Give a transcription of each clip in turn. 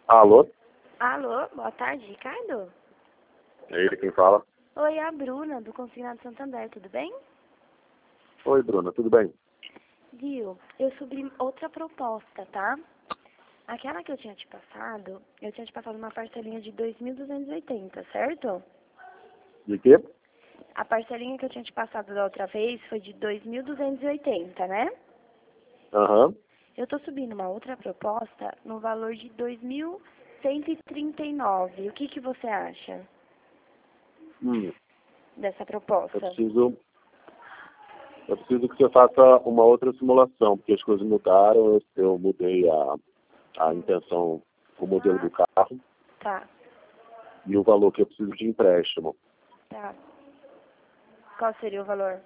Alô? Alô, boa tarde, Ricardo? É ele quem fala? Oi, é a Bruna, do Consignado Santander, tudo bem? Oi, Bruna, tudo bem? Viu, eu subi outra proposta, tá? Aquela que eu tinha te passado uma parcelinha de 2.280, certo? De quê? A parcelinha que eu tinha te passado da outra vez foi de 2.280, né? Aham. Eu tô subindo uma outra proposta no valor de 2.139. O que você acha Hum, dessa eu proposta? preciso, eu preciso que você faça uma outra simulação, porque as coisas mudaram, eu mudei a intenção, o modelo do carro Tá, e o valor que eu preciso de empréstimo. tá. Qual seria o valor?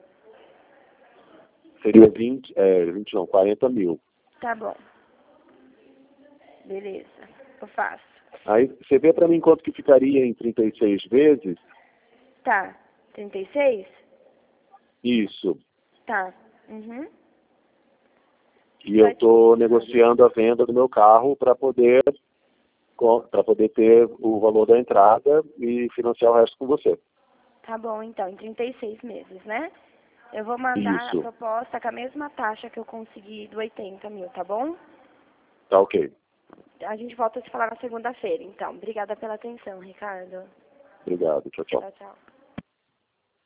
Seria 20 não, 40 mil. Tá bom. Beleza, eu faço. Aí você vê para mim quanto que ficaria em 36 vezes? Tá. 36? Isso. Tá. Uhum. E eu estou negociando a venda do meu carro para poder ter o valor da entrada e financiar o resto com você. Tá bom, então, em 36 meses, né? Eu vou mandar a Isso. proposta com a mesma taxa que eu consegui do 80 mil, tá bom? Tá ok. A gente volta a se falar na segunda-feira, então. Obrigada pela atenção, Ricardo. Obrigado. Tchau, tchau. Tchau, tchau.